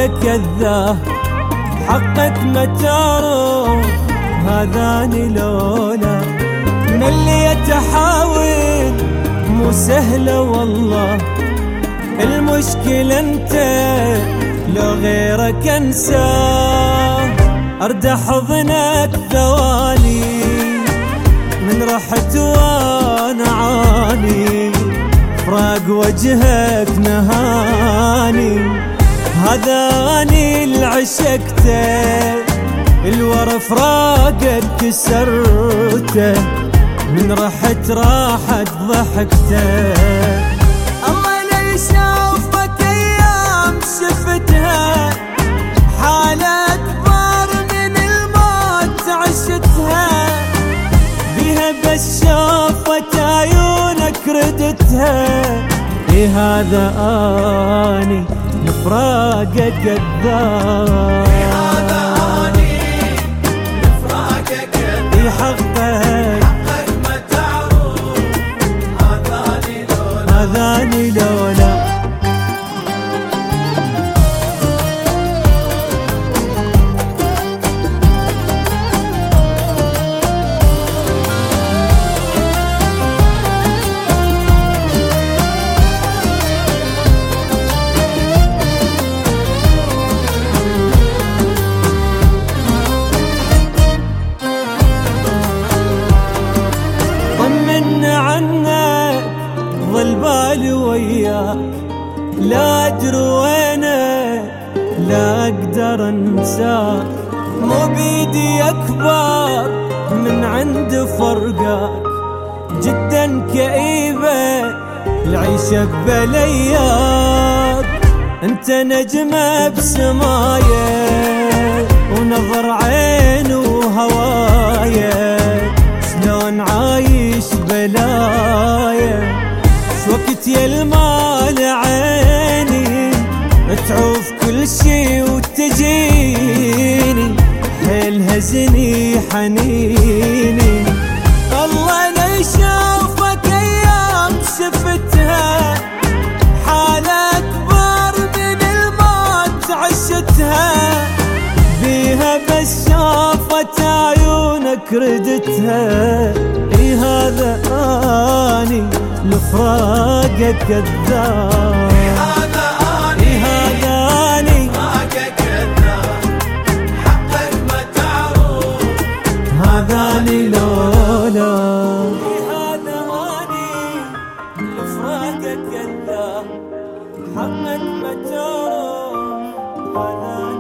كذاب حقك ما تعرف هذاني لولا من اللي يتحاول مو سهلة والله. المشكلة انت لو غيرك انساه ارد حضنك ثواني من رحت وانا عاني فراق وجهك نهاني. هذا اني اللي عشقته الورا فراقك كسرته من رحت راحت ضحكته. الله لا يشوفك ايام شفتها حالة اكبر من الموت عشتها بيها بس شافت عيونك ردتها. ايه هذا اني لفراقك كذاب حقك ما تعرف هذاني لولا. عنك ظل بالي وياك لا ادري وينك لا اقدر انساك. مو بيدي اكبر من عند فرقك جدا كئيبة العيشة ببلياك. انت نجمة بسمايا ونظر عين وهوايا شلون عايش بلايا شوقت يا المال عيني تعوف كل شي وتجيني حيل هزني حنيني. الله لا يشوفك ايام شفتها حالة اكبر من الموت عشتها بيها بس شافت عيونك ردتها. اي هذا اني لفراقك كذاب اي هذا اني حقك ما تعرف هذاني لولا. اي هذا اني لفراقك كذاب حقك ما تعرف هذاني